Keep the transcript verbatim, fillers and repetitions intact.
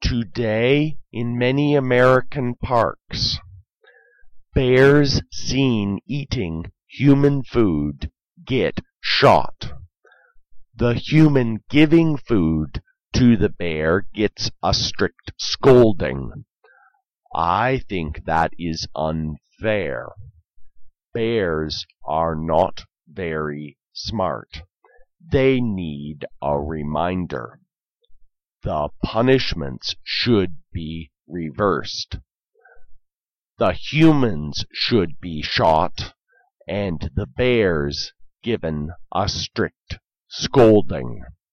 Today, in many American parks, bears seen eating human food get shot. The human giving food to the bear gets a strict scolding. I think that is unfair. Bears are not very smart. They need a reminder. The punishments should be reversed. The humans should be shot, and the bears given a strict scolding.